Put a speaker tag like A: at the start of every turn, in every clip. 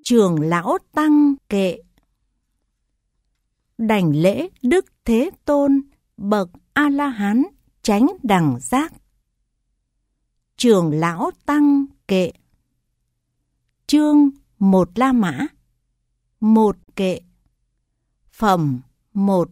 A: Trưởng lão tăng kệ. Đảnh lễ Đức Thế Tôn, bậc A-la-hán chánh đẳng giác. Trưởng lão tăng kệ. Chương một La Mã. Một kệ. Phẩm một.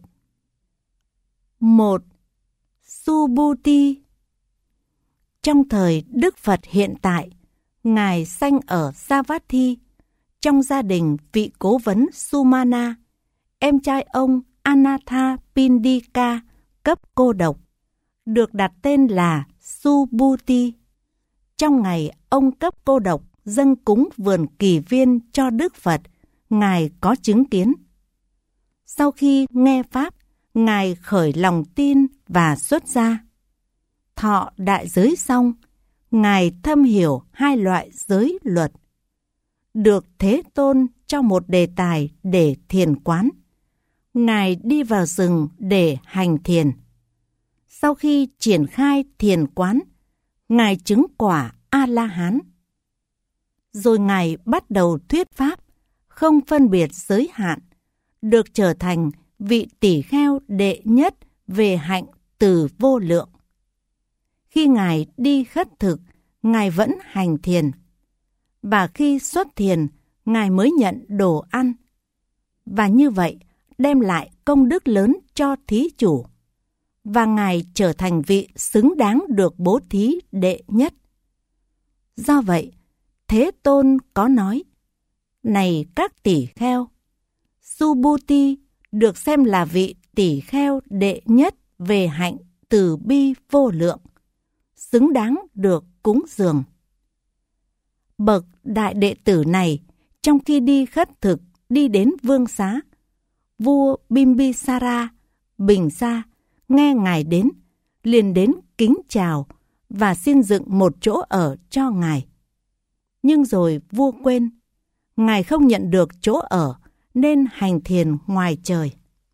A: Một. Subhuti. Trong thời Đức Phật hiện tại, Ngài sanh ở Savatthi, trong gia đình vị cố vấn Sumana, em trai ông Anathapindika cấp cô độc, được đặt tên là Subhuti. Trong ngày ông cấp cô độc dâng cúng vườn kỳ viên cho Đức Phật, Ngài có chứng kiến. Sau khi nghe Pháp, Ngài khởi lòng tin và xuất gia. Thọ đại giới xong, Ngài thâm hiểu hai loại giới luật. Được Thế Tôn cho một đề tài để thiền quán. Ngài đi vào rừng để hành thiền. Sau khi triển khai thiền quán, Ngài chứng quả A-la-hán. Rồi Ngài bắt đầu thuyết Pháp, không phân biệt giới hạn, được trở thành vị tỷ kheo đệ nhất về hạnh từ vô lượng. Khi Ngài đi khất thực, Ngài vẫn hành thiền. Và khi xuất thiền, Ngài mới nhận đồ ăn. Và như vậy, đem lại công đức lớn cho thí chủ. Và Ngài trở thành vị xứng đáng được bố thí đệ nhất. Do vậy, Thế Tôn có nói: Này các tỷ kheo, Subhuti được xem là vị tỷ kheo đệ nhất về hạnh từ bi vô lượng, xứng đáng được cúng dường. Bậc đại đệ tử này, trong khi đi khất thực đi đến vương xá, vua Bimbisara, Bình Sa, nghe Ngài đến, liền đến kính chào và xin dựng một chỗ ở cho Ngài. Nhưng rồi vua quên, Ngài không nhận được chỗ ở nên hành thiền ngoài trời.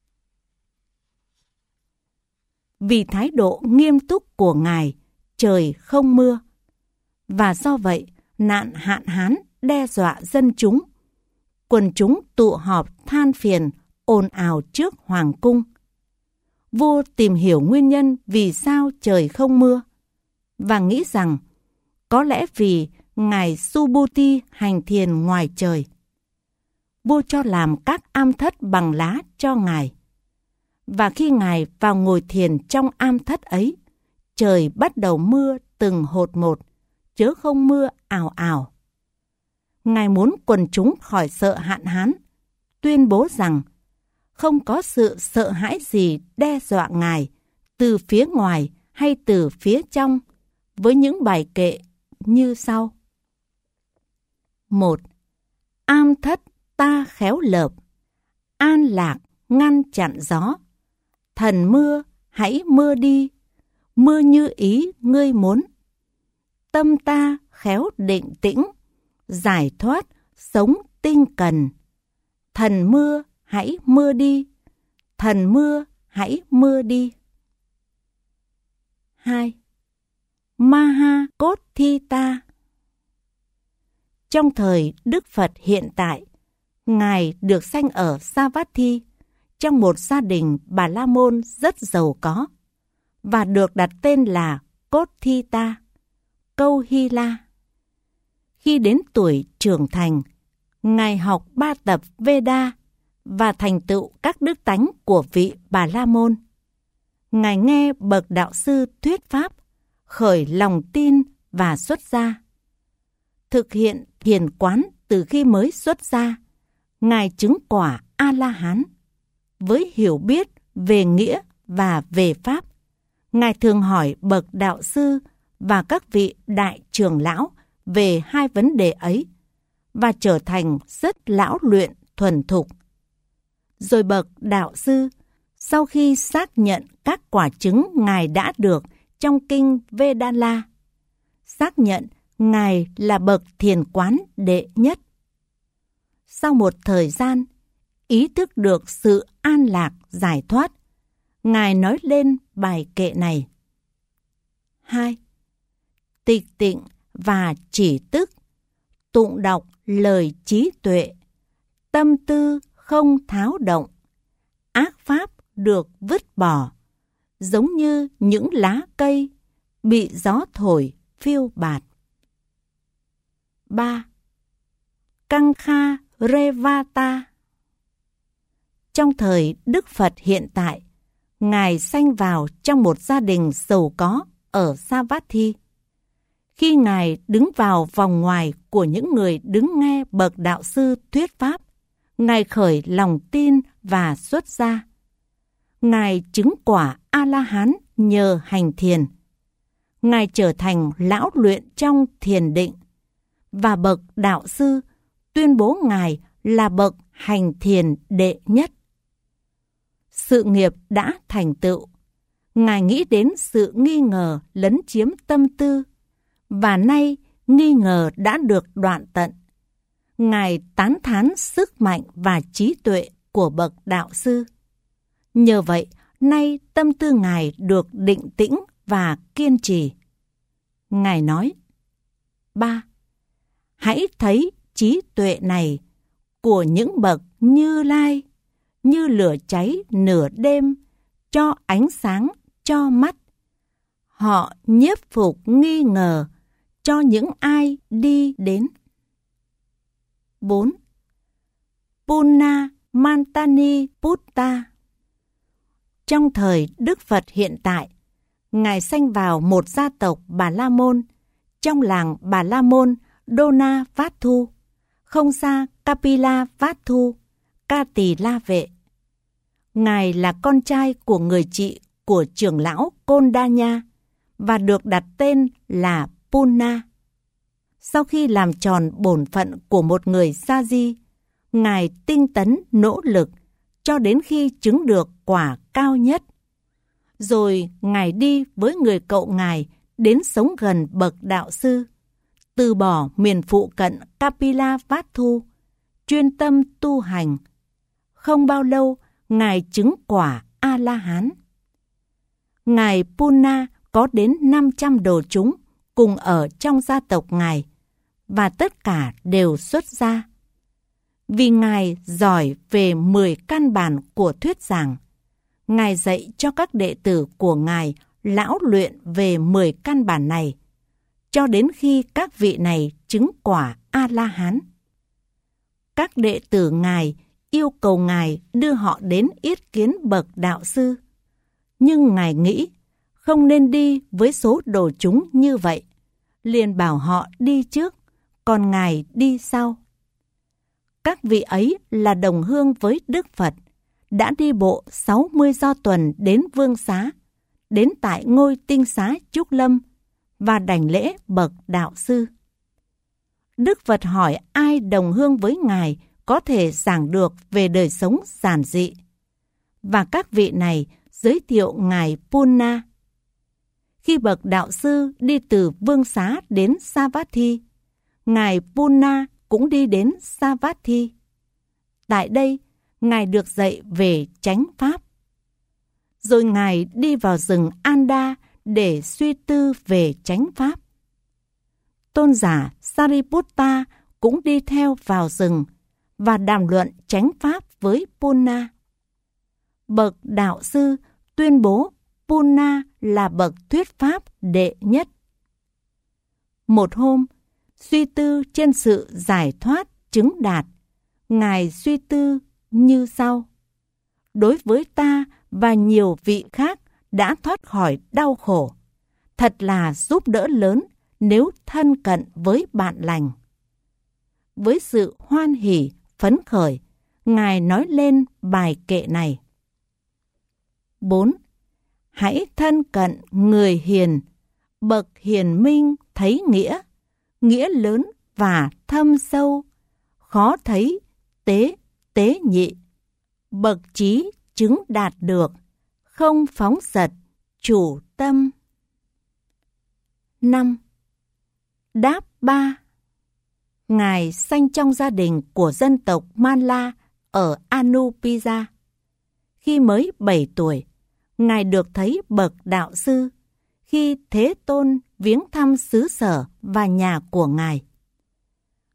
A: Vì thái độ nghiêm túc của Ngài, trời không mưa. Và do vậy, nạn hạn hán đe dọa dân chúng. Quần chúng tụ họp than phiền, ồn ào trước hoàng cung. Vua tìm hiểu nguyên nhân vì sao trời không mưa, và nghĩ rằng có lẽ vì Ngài Subhuti hành thiền ngoài trời. Vua cho làm các am thất bằng lá cho Ngài. Và khi Ngài vào ngồi thiền trong am thất ấy, trời bắt đầu mưa từng hột một, chớ không mưa ào ào. Ngài muốn quần chúng khỏi sợ hạn hán, tuyên bố rằng không có sự sợ hãi gì đe dọa Ngài từ phía ngoài hay từ phía trong, với những bài kệ như sau. 1. Am thất ta khéo lợp, an lạc ngăn chặn gió. Thần mưa hãy mưa đi, mưa như ý ngươi muốn. Tâm ta khéo định tĩnh, giải thoát sống tinh cần. Thần mưa hãy mưa đi, thần mưa hãy mưa đi. 2. Maha Cốt Thi Ta. Trong thời Đức Phật hiện tại, Ngài được sanh ở Savatthi, trong một gia đình Bà La Môn rất giàu có, và được đặt tên là Cốt Thi Ta, Câu Hy La. Khi đến tuổi trưởng thành, Ngài học 3 tập Veda và thành tựu các đức tánh của vị Bà La Môn. Ngài nghe bậc đạo sư thuyết Pháp, khởi lòng tin và xuất gia. Thực hiện thiền quán từ khi mới xuất gia, Ngài chứng quả A-la-hán. Với hiểu biết về nghĩa và về Pháp, Ngài thường hỏi bậc đạo sư và các vị đại trưởng lão về hai vấn đề ấy, và trở thành rất lão luyện thuần thục. Rồi bậc đạo sư, sau khi xác nhận các quả chứng Ngài đã được trong kinh Vedala, xác nhận Ngài là bậc thiền quán đệ nhất. Sau một thời gian, ý thức được sự an lạc giải thoát, Ngài nói lên bài kệ này. 2. Tịch tịnh và chỉ tức, tụng đọc lời trí tuệ, tâm tư không tháo động, ác pháp được vứt bỏ, giống như những lá cây bị gió thổi phiêu bạt. 3. Kankha Revata. Trong thời Đức Phật hiện tại, Ngài sanh vào trong một gia đình giàu có ở Savatthi. Khi Ngài đứng vào vòng ngoài của những người đứng nghe bậc đạo sư thuyết pháp, Ngài khởi lòng tin và xuất gia. Ngài chứng quả A-la-hán nhờ hành thiền. Ngài trở thành lão luyện trong thiền định, và bậc đạo sư tuyên bố Ngài là bậc hành thiền đệ nhất. Sự nghiệp đã thành tựu. Ngài nghĩ đến sự nghi ngờ lấn chiếm tâm tư, và nay nghi ngờ đã được đoạn tận. Ngài tán thán sức mạnh và trí tuệ của bậc đạo sư. Nhờ vậy, nay tâm tư Ngài được định tĩnh và kiên trì. Ngài nói: 3. Hãy thấy trí tuệ này của những bậc Như Lai như lửa cháy nửa đêm, cho ánh sáng cho mắt. Họ nhiếp phục nghi ngờ cho những ai đi đến. 4. Punna Mantani Putta. Trong thời Đức Phật hiện tại, Ngài sanh vào một gia tộc Bà La Môn, trong làng Bà La Môn Dona Vattu, không xa Kapila Vattu, Ca Tỳ La Vệ. Ngài là con trai của người chị của trưởng lão Kondanya và được đặt tên là Punna. Sau khi làm tròn bổn phận của một người sa di, Ngài tinh tấn nỗ lực cho đến khi chứng được quả cao nhất. Rồi Ngài đi với người cậu Ngài đến sống gần bậc đạo sư, từ bỏ miền phụ cận Kapila Vattu, chuyên tâm tu hành. Không bao lâu, Ngài chứng quả A-la-hán. Ngài Punna có đến 500 đồ chúng cùng ở trong gia tộc Ngài, và tất cả đều xuất gia. Vì Ngài giỏi về 10 căn bản của thuyết giảng, Ngài dạy cho các đệ tử của Ngài lão luyện về 10 căn bản này, cho đến khi các vị này chứng quả A-la-hán. Các đệ tử Ngài yêu cầu Ngài đưa họ đến yết kiến bậc đạo sư, nhưng Ngài nghĩ không nên đi với số đồ chúng như vậy, liền bảo họ đi trước, còn Ngài đi sau. Các vị ấy là đồng hương với Đức Phật, đã đi bộ 60 do tuần đến Vương Xá, đến tại ngôi tinh xá Trúc Lâm và đảnh lễ bậc đạo sư. Đức Phật hỏi ai đồng hương với Ngài có thể giảng được về đời sống giản dị, và các vị này giới thiệu Ngài Punna. Khi bậc đạo sư đi từ Vương Xá đến Savatthi, Ngài Punna cũng đi đến Savatthi. Tại đây, Ngài được dạy về chánh pháp. Rồi Ngài đi vào rừng Anda để suy tư về chánh pháp. Tôn giả Sariputta cũng đi theo vào rừng và đàm luận chánh pháp với Punna. Bậc đạo sư tuyên bố Punna là bậc thuyết pháp đệ nhất. Một hôm, suy tư trên sự giải thoát chứng đạt, Ngài suy tư như sau: đối với ta và nhiều vị khác đã thoát khỏi đau khổ, thật là giúp đỡ lớn nếu thân cận với bạn lành. Với sự hoan hỉ, phấn khởi, Ngài nói lên bài kệ này: 4. Hãy thân cận người hiền, bậc hiền minh thấy nghĩa, nghĩa lớn và thâm sâu, khó thấy, tế nhị, bậc trí chứng đạt được, không phóng dật, chủ tâm. 5. Đáp 3. Ngài sanh trong gia đình của dân tộc Malla ở Anupisa. Khi mới 7 tuổi, Ngài được thấy bậc đạo sư khi Thế Tôn viếng thăm xứ sở và nhà của Ngài.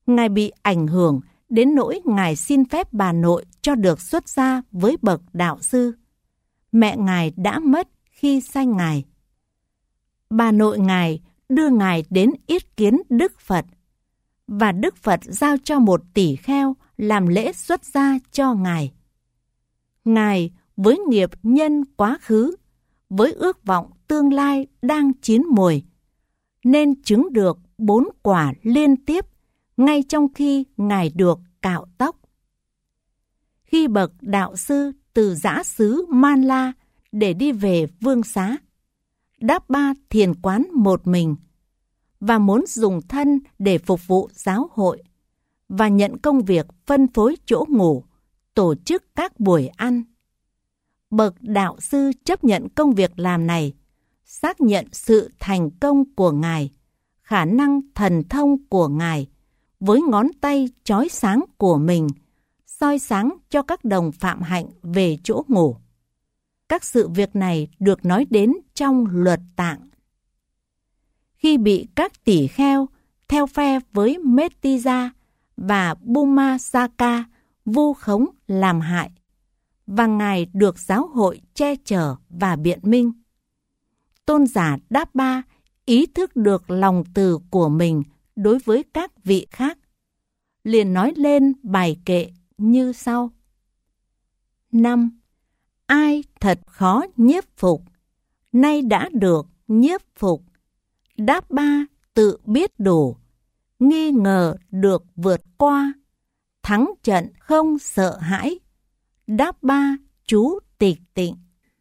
A: Ngài bị ảnh hưởng đến nỗi Ngài xin phép bà nội cho được xuất gia với bậc đạo sư. Mẹ Ngài đã mất khi sanh Ngài. Bà nội Ngài đưa Ngài đến yết kiến Đức Phật, và Đức Phật giao cho một tỷ kheo làm lễ xuất gia cho Ngài. Ngài với nghiệp nhân quá khứ, với ước vọng tương lai đang chín mùi, nên chứng được 4 quả liên tiếp ngay trong khi Ngài được cạo tóc. Khi bậc đạo sư từ dã xứ Man La để đi về Vương Xá, Đáp Ba thiền quán một mình và muốn dùng thân để phục vụ giáo hội và nhận công việc phân phối chỗ ngủ, tổ chức các buổi ăn. Bậc đạo sư chấp nhận công việc làm này, xác nhận sự thành công của Ngài, khả năng thần thông của Ngài, với ngón tay chói sáng của mình, soi sáng cho các đồng phạm hạnh về chỗ ngủ. Các sự việc này được nói đến trong Luật Tạng. Khi bị các tỷ kheo theo phe với Metiza và Bumasaka vu khống làm hại, và Ngài được giáo hội che chở và biện minh, tôn giả Đáp Ba ý thức được lòng từ của mình đối với các vị khác, liền nói lên bài kệ như sau. 5. Ai thật khó nhiếp phục, nay đã được nhiếp phục. Đáp Ba tự biết đủ, nghi ngờ được vượt qua, thắng trận không sợ hãi. Đáp Ba chú tịch tịnh.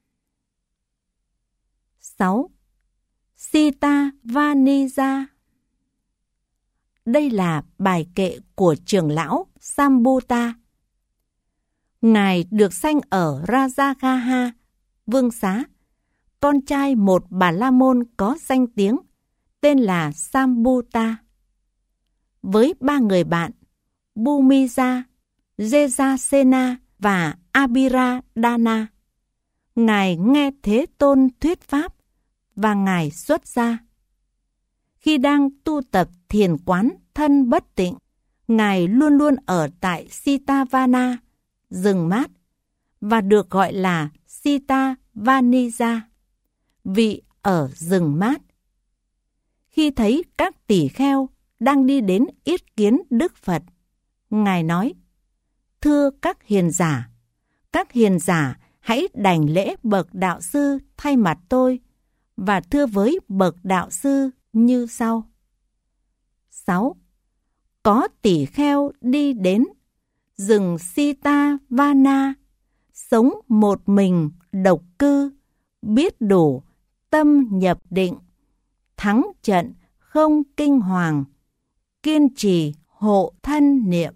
A: 6. Sita Vanija. Đây là bài kệ của trưởng lão Sambhuta. Ngài được sanh ở Rajagaha, Vương Xá, con trai một Bà La Môn có danh tiếng, tên là Sambhuta. Với 3 người bạn, Bhumija, Jejasena và Abhiradana, Ngài nghe Thế Tôn thuyết pháp và Ngài xuất gia. Khi đang tu tập thiền quán thân bất tịnh, Ngài luôn luôn ở tại Sitavana, rừng mát, và được gọi là Sita Vanija, vị ở rừng mát. Khi thấy các tỷ kheo đang đi đến yết kiến Đức Phật, Ngài nói: Thưa các hiền giả hãy đảnh lễ bậc đạo sư thay mặt tôi, và thưa với bậc đạo sư như sau. 6. Có tỷ kheo đi đến rừng Sitavana, sống một mình độc cư, biết đủ, tâm nhập định, thắng trận không kinh hoàng, kiên trì hộ thân niệm.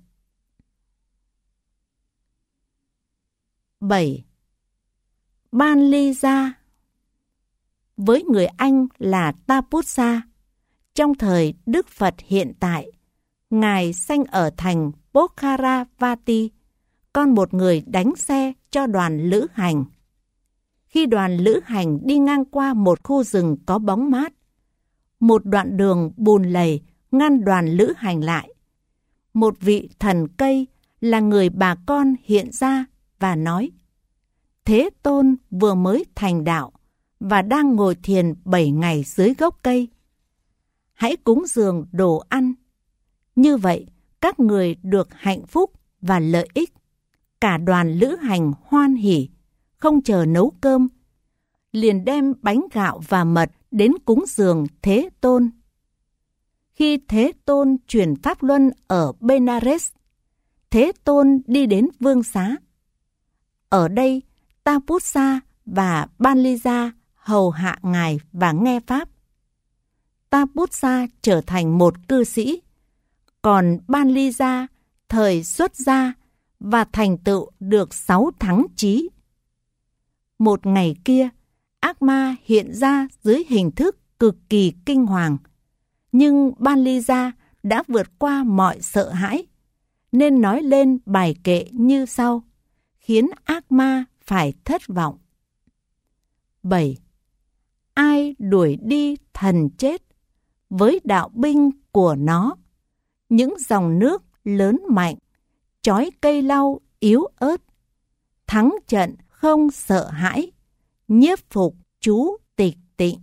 A: 7. Banlija. Với người Anh là Tapussa, trong thời Đức Phật hiện tại, Ngài sanh ở thành Pokharavati, con một người đánh xe cho đoàn lữ hành. Khi đoàn lữ hành đi ngang qua một khu rừng có bóng mát, một đoạn đường bùn lầy ngăn đoàn lữ hành lại. Một vị thần cây là người bà con hiện ra và nói: Thế Tôn vừa mới thành đạo và đang ngồi thiền 7 ngày dưới gốc cây. Hãy cúng dường đồ ăn. Như vậy, các người được hạnh phúc và lợi ích. Cả đoàn lữ hành hoan hỉ, không chờ nấu cơm, liền đem bánh gạo và mật đến cúng dường Thế Tôn. Khi Thế Tôn truyền pháp luân ở Benares, Thế Tôn đi đến Vương Xá. Ở đây, Tapussa và Banlija hầu hạ Ngài và nghe pháp. Tapussa trở thành một cư sĩ, còn Banlija thời xuất gia và thành tựu được 6 thắng chí. Một ngày kia, ác ma hiện ra dưới hình thức cực kỳ kinh hoàng, nhưng Banlija đã vượt qua mọi sợ hãi, nên nói lên bài kệ như sau, khiến ác ma phải thất vọng. 7. Ai đuổi đi thần chết với đạo binh của nó, những dòng nước lớn mạnh, chói cây lau yếu ớt, thắng trận không sợ hãi, nhiếp phục chú tịch tịnh.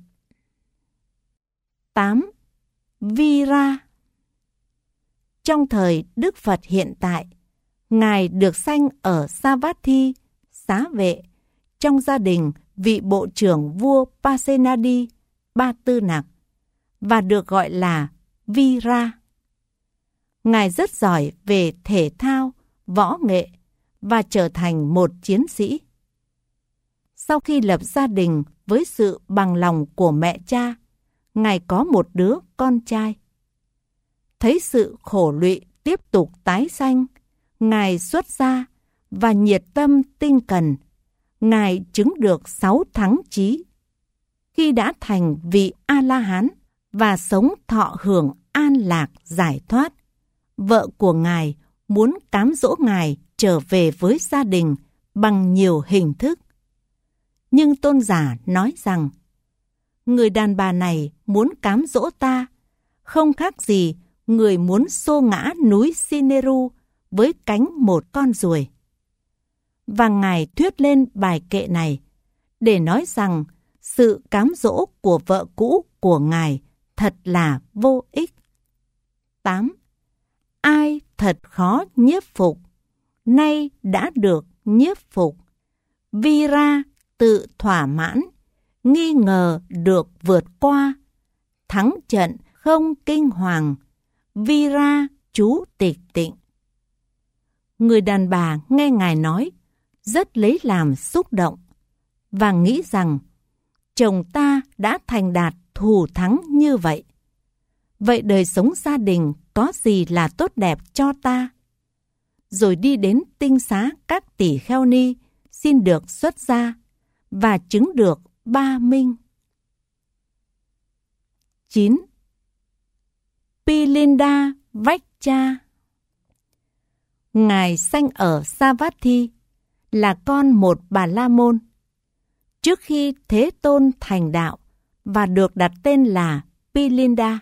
A: 8. Vira. Trong thời Đức Phật hiện tại, Ngài được sanh ở Savatthi, xá vệ, trong gia đình vị bộ trưởng vua Pasenadi, Ba Tư Nặc, và được gọi là Vira. Ngài rất giỏi về thể thao, võ nghệ và trở thành một chiến sĩ. Sau khi lập gia đình với sự bằng lòng của mẹ cha, Ngài có một đứa con trai. Thấy sự khổ lụy tiếp tục tái sanh, Ngài xuất gia và nhiệt tâm tinh cần. Ngài chứng được 6 thắng chí. Khi đã thành vị A-la-hán và sống thọ hưởng an lạc giải thoát, vợ của Ngài muốn cám dỗ Ngài trở về với gia đình bằng nhiều hình thức. Nhưng tôn giả nói rằng, người đàn bà này muốn cám dỗ ta, không khác gì người muốn xô ngã núi Sineru với cánh một con ruồi. Và Ngài thuyết lên bài kệ này để nói rằng sự cám dỗ của vợ cũ của Ngài thật là vô ích. 8. Ai thật khó nhiếp phục, nay đã được nhiếp phục. Vira tự thỏa mãn, nghi ngờ được vượt qua, thắng trận không kinh hoàng, Vira chú tịch tịnh. Người đàn bà nghe Ngài nói rất lấy làm xúc động và nghĩ rằng chồng ta đã thành đạt thù thắng như vậy. Vậy đời sống gia đình có gì là tốt đẹp cho ta? Rồi đi đến tinh xá các tỷ kheo ni xin được xuất gia và chứng được 3 minh. 9. Pilinda Vajcha. Ngài sanh ở Savatthi, là con một Bà La Môn. Trước khi Thế Tôn thành đạo và được đặt tên là Pilinda.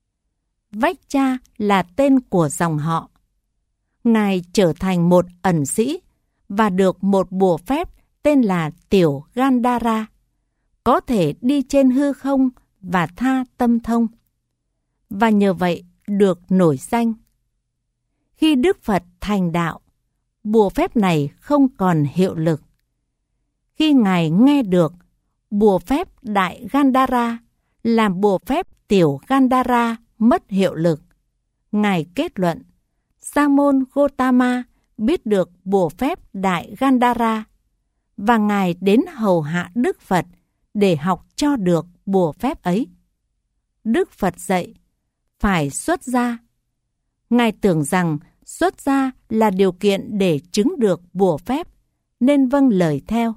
A: Vajcha là tên của dòng họ. Ngài trở thành một ẩn sĩ và được một bùa phép tên là Tiểu Gandhara, có thể đi trên hư không và tha tâm thông, và nhờ vậy được nổi danh. Khi Đức Phật thành đạo, bùa phép này không còn hiệu lực. Khi Ngài nghe được bùa phép Đại Gandhara làm bùa phép Tiểu Gandhara mất hiệu lực, Ngài kết luận Sa môn Gotama biết được bùa phép Đại Gandhara, và Ngài đến hầu hạ Đức Phật để học cho được bùa phép ấy. Đức Phật dạy phải xuất gia. Ngài tưởng rằng xuất gia là điều kiện để chứng được bùa phép, nên vâng lời theo.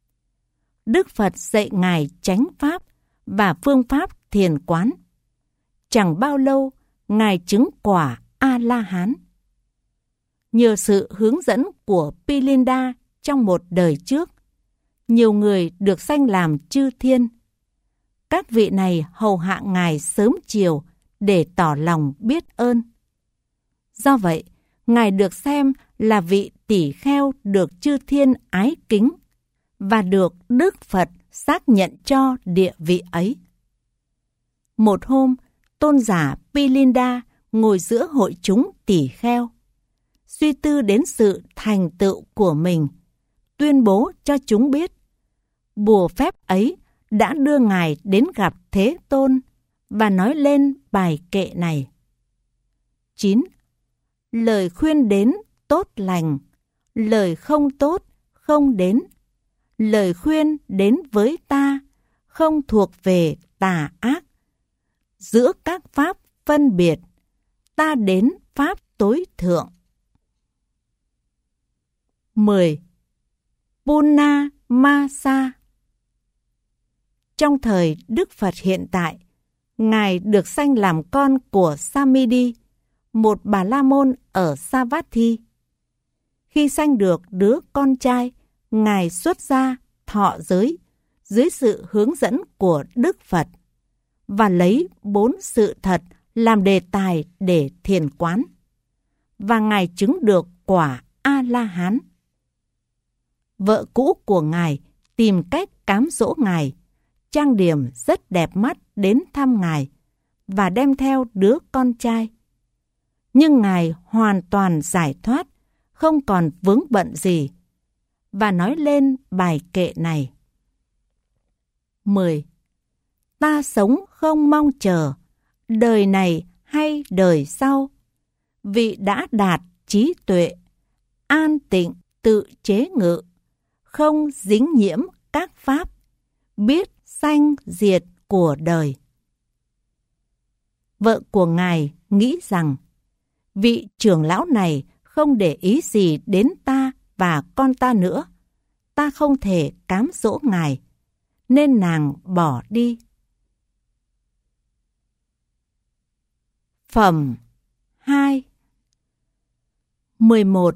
A: Đức Phật dạy Ngài chánh pháp và phương pháp thiền quán. Chẳng bao lâu, Ngài chứng quả A-la-hán. Nhờ sự hướng dẫn của Pilinda trong một đời trước, nhiều người được sanh làm chư thiên. Các vị này hầu hạ Ngài sớm chiều để tỏ lòng biết ơn. Do vậy, Ngài được xem là vị tỷ kheo được chư thiên ái kính và được Đức Phật xác nhận cho địa vị ấy. Một hôm, tôn giả Pilinda ngồi giữa hội chúng tỷ kheo, suy tư đến sự thành tựu của mình, tuyên bố cho chúng biết bùa phép ấy đã đưa Ngài đến gặp Thế Tôn và nói lên bài kệ này. 9. Lời khuyên đến tốt lành, lời không tốt không đến. Lời khuyên đến với ta không thuộc về tà ác. Giữa các pháp phân biệt, ta đến pháp tối thượng. 10. Punna Masa. Trong thời Đức Phật hiện tại, Ngài được sanh làm con của Samidi, một Bà La Môn ở Savatthi. Khi sanh được đứa con trai, Ngài xuất gia thọ giới dưới sự hướng dẫn của Đức Phật và lấy 4 sự thật làm đề tài để thiền quán. Và Ngài chứng được quả A-la-hán. Vợ cũ của Ngài tìm cách cám dỗ Ngài, trang điểm rất đẹp mắt đến thăm Ngài và đem theo đứa con trai. Nhưng Ngài hoàn toàn giải thoát, không còn vướng bận gì, và nói lên bài kệ này. 10. Ta sống không mong chờ, đời này hay đời sau, vì đã đạt trí tuệ, an tịnh tự chế ngự, không dính nhiễm các pháp, biết sanh diệt của đời. Vợ của Ngài nghĩ rằng vị trưởng lão này không để ý gì đến ta và con ta nữa, ta không thể cám dỗ Ngài, nên nàng bỏ đi. Phẩm 2. 11.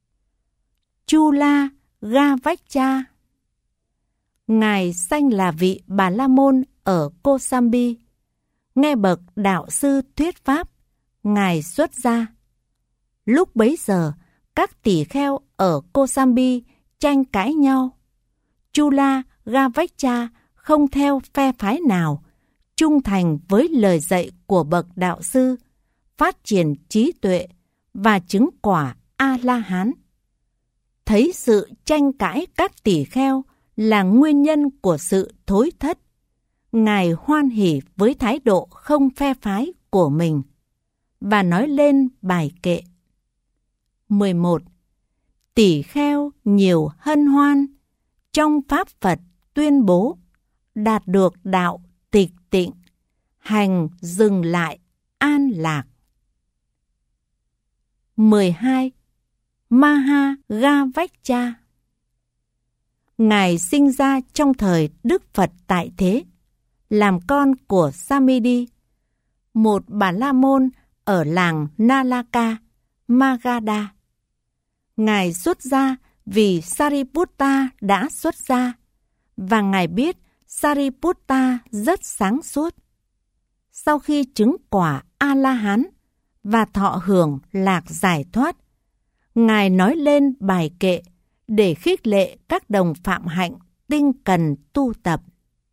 A: Chula Gavacha. Ngài sanh là vị Bà La Môn ở Kosambi. Nghe bậc đạo sư thuyết pháp, Ngài xuất gia. Lúc bấy giờ, các tỷ kheo ở Kosambi tranh cãi nhau. Chula Gavacha không theo phe phái nào, trung thành với lời dạy của bậc đạo sư, phát triển trí tuệ và chứng quả A-la-hán. Thấy sự tranh cãi các tỷ kheo là nguyên nhân của sự thối thất, Ngài hoan hỉ với thái độ không phe phái của mình và nói lên bài kệ. 11. Tỷ kheo nhiều hân hoan, trong pháp Phật tuyên bố, đạt được đạo tịch tịnh, hành dừng lại an lạc. 12. Mahagavacha. Ngài sinh ra trong thời Đức Phật tại thế, làm con của Samidi, một Bà La Môn ở làng Nalaka, Magadha. Ngài xuất gia vì Sariputta đã xuất gia, và Ngài biết Sariputta rất sáng suốt. Sau khi chứng quả A-la-hán và thọ hưởng lạc giải thoát, Ngài nói lên bài kệ để khích lệ các đồng phạm hạnh tinh cần tu tập.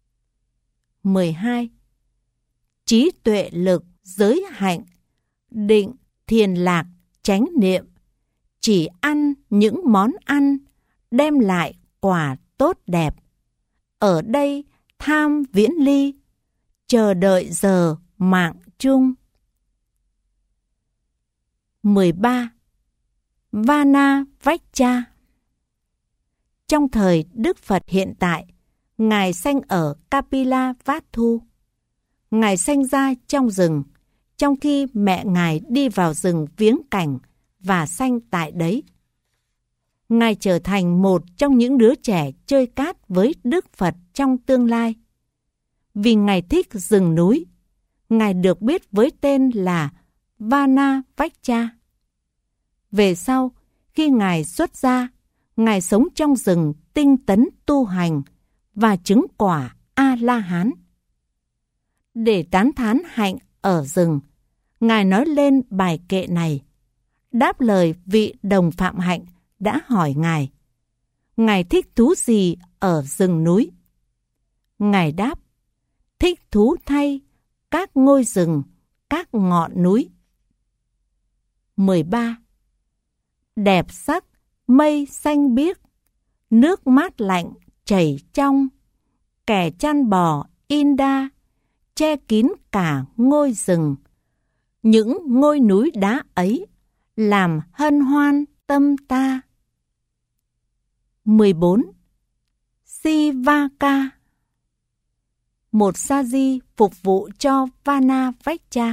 A: 12. Trí tuệ lực giới hạnh, định thiền lạc chánh niệm, chỉ ăn những món ăn đem lại quả tốt đẹp. Ở đây tham viễn ly, chờ đợi giờ mạng chung. 13. Vanavaccha. Trong thời Đức Phật hiện tại, Ngài sanh ở Kapilavatthu. Ngài sanh ra trong rừng, trong khi mẹ Ngài đi vào rừng viếng cảnh và sanh tại đấy. Ngài trở thành một trong những đứa trẻ chơi cát với Đức Phật trong tương lai. Vì Ngài thích rừng núi, Ngài được biết với tên là Vanavaccha. Về sau, khi Ngài xuất gia, Ngài sống trong rừng tinh tấn tu hành và chứng quả A-la-hán. Để tán thán hạnh ở rừng, Ngài nói lên bài kệ này, đáp lời vị đồng phạm hạnh đã hỏi Ngài, Ngài thích thú gì ở rừng núi? Ngài đáp, thích thú thay các ngôi rừng, các ngọn núi. 13. Đẹp sắc, mây xanh biếc, nước mát lạnh chảy trong, kẻ chăn bò Inda, che kín cả ngôi rừng. Những ngôi núi đá ấy làm hân hoan tâm ta. 14. Sivaka. Một sa di phục vụ cho Vanavaccha.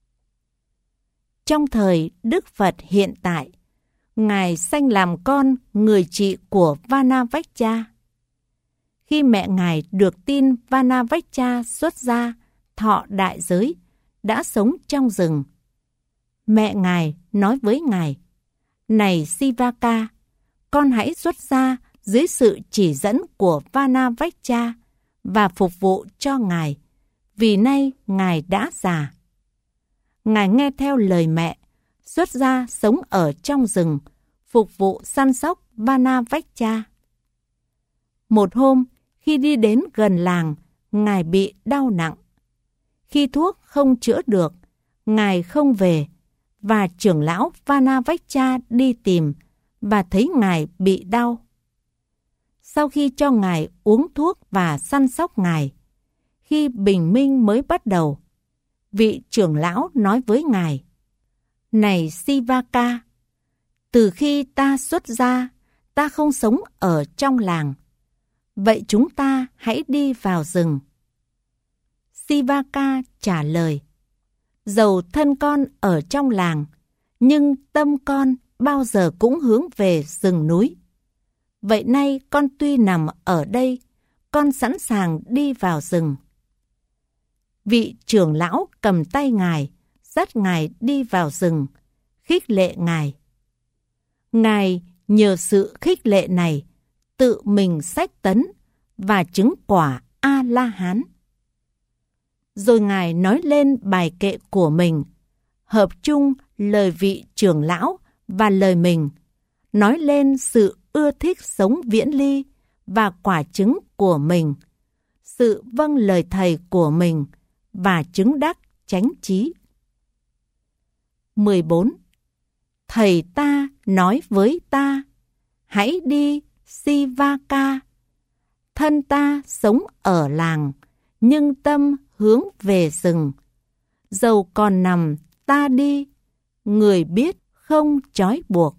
A: Trong thời Đức Phật hiện tại, Ngài sanh làm con người chị của Vanavaccha. Khi mẹ Ngài được tin Vanavaccha xuất gia, thọ đại giới, đã sống trong rừng, mẹ Ngài nói với Ngài, này Sivaka, con hãy xuất gia dưới sự chỉ dẫn của Vanavaccha và phục vụ cho Ngài, vì nay Ngài đã già. Ngài nghe theo lời mẹ, xuất gia sống ở trong rừng, phục vụ săn sóc Vanavaccha. Một hôm, khi đi đến gần làng, Ngài bị đau nặng. Khi thuốc không chữa được, Ngài không về, và trưởng lão Vanavaccha đi tìm và thấy Ngài bị đau. Sau khi cho Ngài uống thuốc và săn sóc Ngài, khi bình minh mới bắt đầu, vị trưởng lão nói với Ngài: "Này Sivaka, từ khi ta xuất gia, ta không sống ở trong làng. Vậy chúng ta hãy đi vào rừng." Sivaka trả lời: "Dầu thân con ở trong làng, nhưng tâm con bao giờ cũng hướng về rừng núi. Vậy nay con tuy nằm ở đây, con sẵn sàng đi vào rừng." Vị trưởng lão cầm tay Ngài, dắt Ngài đi vào rừng, khích lệ Ngài. Ngài nhờ sự khích lệ này tự mình xách tấn và chứng quả A-la-hán. Rồi Ngài nói lên bài kệ của mình, hợp chung lời vị trưởng lão và lời mình, nói lên sự ưa thích sống viễn ly và quả chứng của mình, sự vâng lời thầy của mình và chứng đắc chánh trí. 14. Thầy ta nói với ta: "Hãy đi, Sivaka. Thân ta sống ở làng, nhưng tâm hướng về rừng. Dầu còn nằm ta đi, người biết không trói buộc."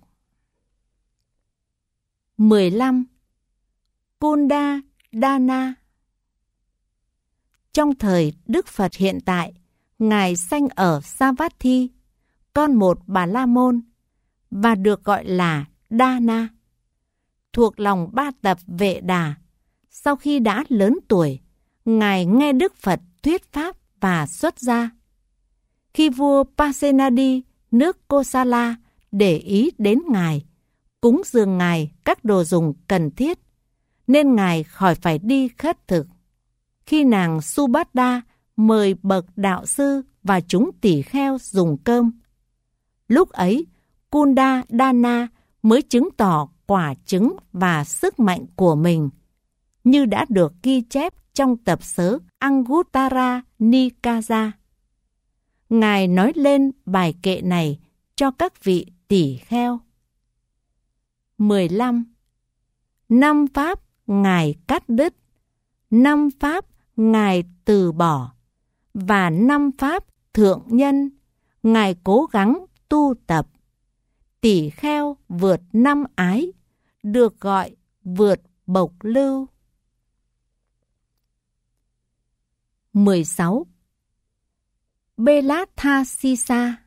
A: 15. Kunda Dana. Trong thời Đức Phật hiện tại, Ngài sanh ở Savatthi, con một Bà La Môn, và được gọi là Dana. Thuộc lòng ba tập Vệ Đà, sau khi đã lớn tuổi, Ngài nghe Đức Phật thuyết pháp và xuất gia. Khi vua Pasenadi nước Kosala để ý đến Ngài, cúng dường Ngài các đồ dùng cần thiết, nên Ngài khỏi phải đi khất thực. Khi nàng Subhadda mời bậc đạo sư và chúng tỷ kheo dùng cơm, lúc ấy Kunda Dana mới chứng tỏ quả chứng và sức mạnh của mình, như đã được ghi chép trong tập sớ Anguttara Nikaya. Ngài nói lên bài kệ này cho các vị tỷ kheo. 15. 5 pháp Ngài cắt đứt, 5 pháp Ngài từ bỏ, và 5 pháp thượng nhân Ngài cố gắng tu tập. Tỷ kheo vượt 5 ái, được gọi vượt bộc lưu. 16. Belathasisa.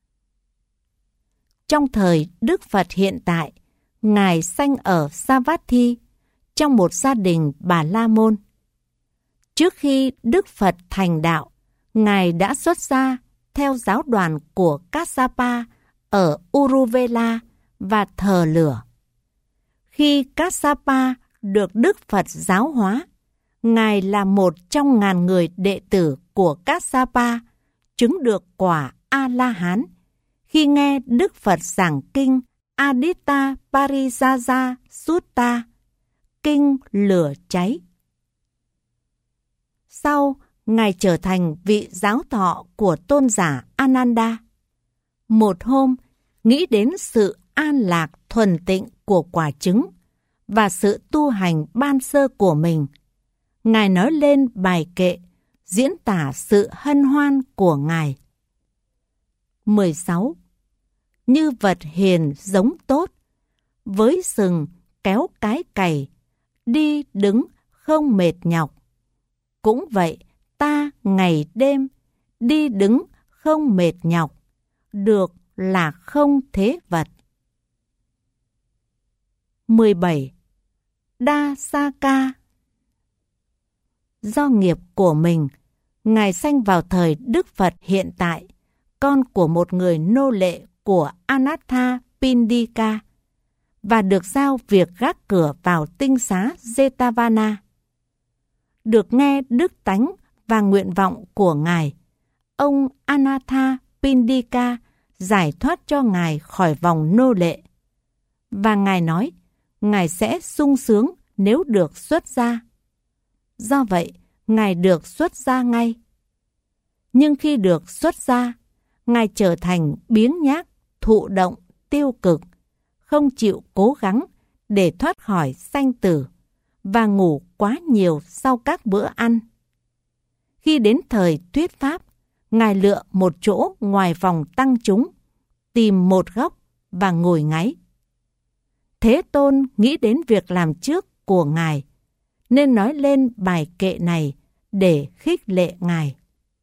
A: Trong thời Đức Phật hiện tại, Ngài sanh ở Savatthi, trong một gia đình Bà La Môn. Trước khi Đức Phật thành đạo, Ngài đã xuất gia theo giáo đoàn của Kassapa ở Uruvela và thờ lửa. Khi Kassapa được Đức Phật giáo hóa, Ngài là một trong ngàn người đệ tử của Kassapa, chứng được quả A-la-hán khi nghe Đức Phật giảng kinh Aditta Parijaja Sutta, kinh lửa cháy. Sau, Ngài trở thành vị giáo thọ của tôn giả Ananda. Một hôm, nghĩ đến sự an lạc thuần tịnh của quả trứng và sự tu hành ban sơ của mình, Ngài nói lên bài kệ diễn tả sự hân hoan của Ngài. 16. Như vật hiền giống tốt, với sừng kéo cái cày, đi đứng không mệt nhọc. Cũng vậy, ta ngày đêm, đi đứng không mệt nhọc, được là không thế vật. 17. Dasaka. Do nghiệp của mình, Ngài sanh vào thời Đức Phật hiện tại, con của một người nô lệ của Anatta Pindika, và được giao việc gác cửa vào tinh xá Jetavana. Được nghe đức tánh và nguyện vọng của Ngài, ông Anatta Pindika giải thoát cho Ngài khỏi vòng nô lệ. Và Ngài nói, Ngài sẽ sung sướng nếu được xuất gia. Do vậy, Ngài được xuất gia ngay. Nhưng khi được xuất gia, Ngài trở thành biếng nhác, thụ động, tiêu cực, không chịu cố gắng để thoát khỏi sanh tử và ngủ quá nhiều sau các bữa ăn. Khi đến thời thuyết pháp, Ngài lựa một chỗ ngoài vòng tăng chúng, tìm một góc và ngồi ngáy. Thế Tôn nghĩ đến việc làm trước của Ngài, nên nói lên bài kệ này để khích lệ Ngài.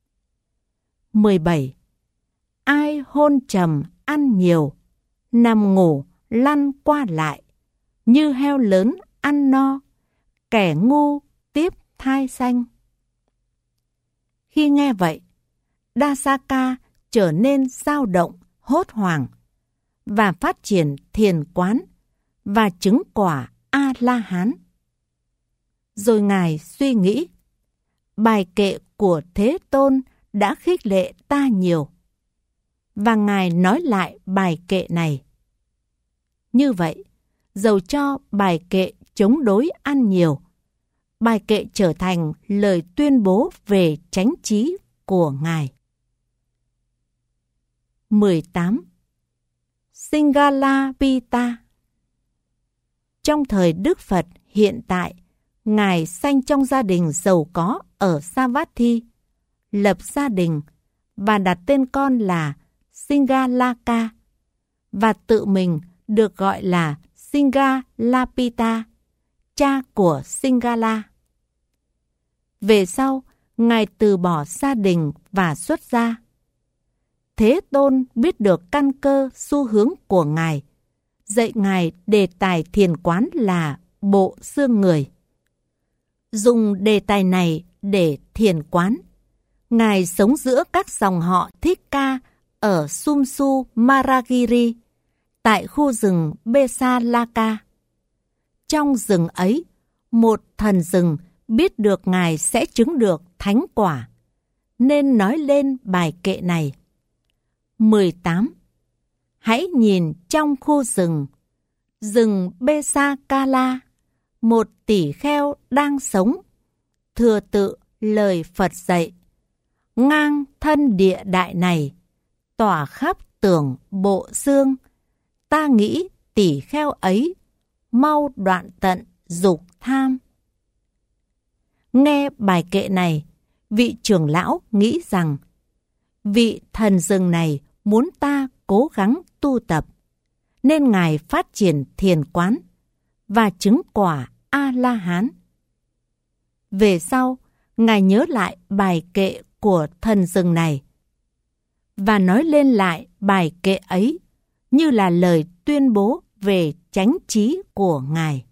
A: 17. Ai hôn trầm ăn nhiều, nằm ngủ lăn qua lại, như heo lớn ăn no, kẻ ngu tiếp thai sanh. Khi nghe vậy, Dasaka trở nên dao động, hốt hoảng và phát triển thiền quán và chứng quả A-la-hán. Rồi Ngài suy nghĩ, bài kệ của Thế Tôn đã khích lệ ta nhiều. Và Ngài nói lại bài kệ này. Như vậy, dầu cho bài kệ chống đối ăn nhiều, bài kệ trở thành lời tuyên bố về chánh trí của Ngài. 18. Singalapita. Trong thời Đức Phật hiện tại, Ngài sanh trong gia đình giàu có ở Savatthi, lập gia đình và đặt tên con là Singalaka, và tự mình được gọi là Singalapita, cha của Singala. Về sau, Ngài từ bỏ gia đình và xuất gia. Thế Tôn biết được căn cơ xu hướng của Ngài, dạy Ngài đề tài thiền quán là bộ xương người. Dùng đề tài này để thiền quán, Ngài sống giữa các dòng họ Thích Ca ở Sumsu Maragiri, tại khu rừng Besalaka. Trong rừng ấy, một thần rừng biết được Ngài sẽ chứng được thánh quả, nên nói lên bài kệ này. 18. Hãy nhìn trong khu rừng, rừng Besakala, một tỷ kheo đang sống, thừa tự lời Phật dạy. Ngang thân địa đại này, tỏa khắp tưởng bộ xương, ta nghĩ tỷ kheo ấy, mau đoạn tận dục tham. Nghe bài kệ này, vị trưởng lão nghĩ rằng, vị thần rừng này muốn ta cố gắng tu tập, nên Ngài phát triển thiền quán và chứng quả A-la-hán. Về sau, Ngài nhớ lại bài kệ của thần rừng này và nói lên lại bài kệ ấy như là lời tuyên bố về chánh trí của Ngài.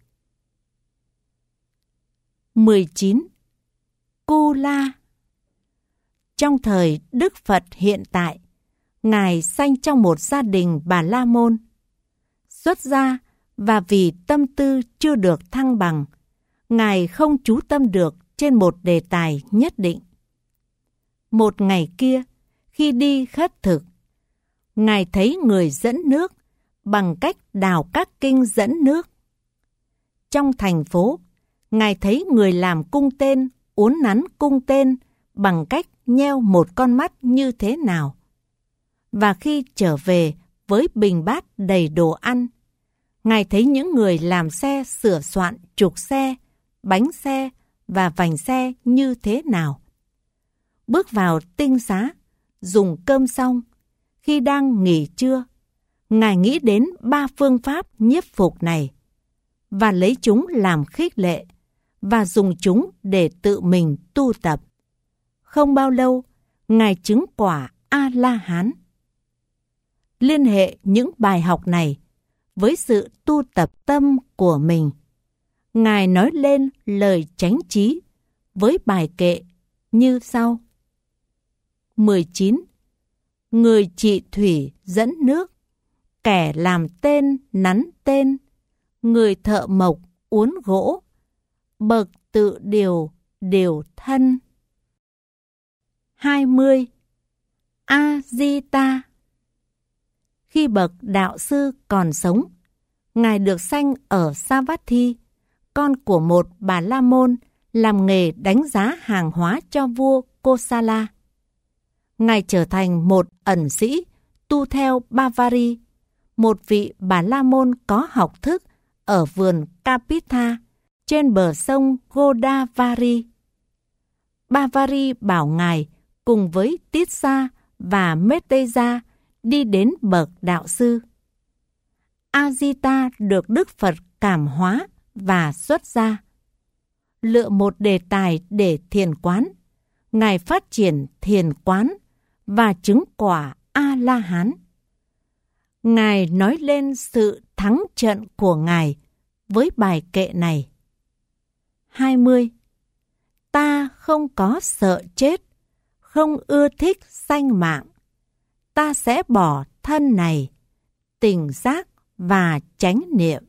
A: 19. Kula. Trong thời Đức Phật hiện tại, Ngài sanh trong một gia đình Bà La Môn. Xuất gia và vì tâm tư chưa được thăng bằng, Ngài không chú tâm được trên một đề tài nhất định. Một ngày kia, khi đi khất thực, Ngài thấy người dẫn nước bằng cách đào các kinh dẫn nước. Trong thành phố, Ngài thấy người làm cung tên uốn nắn cung tên bằng cách nheo một con mắt như thế nào. Và khi trở về với bình bát đầy đồ ăn, Ngài thấy những người làm xe sửa soạn trục xe, bánh xe và vành xe như thế nào. Bước vào tinh xá, dùng cơm xong, khi đang nghỉ trưa, Ngài nghĩ đến 3 phương pháp nhiếp phục này và lấy chúng làm khích lệ và dùng chúng để tự mình tu tập. Không bao lâu, Ngài chứng quả A-la-hán. Liên hệ những bài học này với sự tu tập tâm của mình, Ngài nói lên lời chánh trí với bài kệ như sau. 19. Người trị thủy dẫn nước, kẻ làm tên nắn tên, người thợ mộc uốn gỗ, bậc tự điều thân. 20. Ajita. Khi bậc đạo sư còn sống, Ngài được sanh ở Savatthi, con của một Bà La Môn làm nghề đánh giá hàng hóa cho vua Kosala. Ngài trở thành một ẩn sĩ tu theo Bavari, một vị Bà La Môn có học thức ở vườn Kapitha trên bờ sông Godavari. Bavari bảo Ngài cùng với Tissa và Meteja đi đến bậc đạo sư. Ajita được Đức Phật cảm hóa và xuất gia. Lựa một đề tài để thiền quán, Ngài phát triển thiền quán và chứng quả A-la-hán. Ngài nói lên sự thắng trận của Ngài với bài kệ này. 20. Ta không có sợ chết, không ưa thích sanh mạng. Ta sẽ bỏ thân này, tỉnh giác và chánh niệm.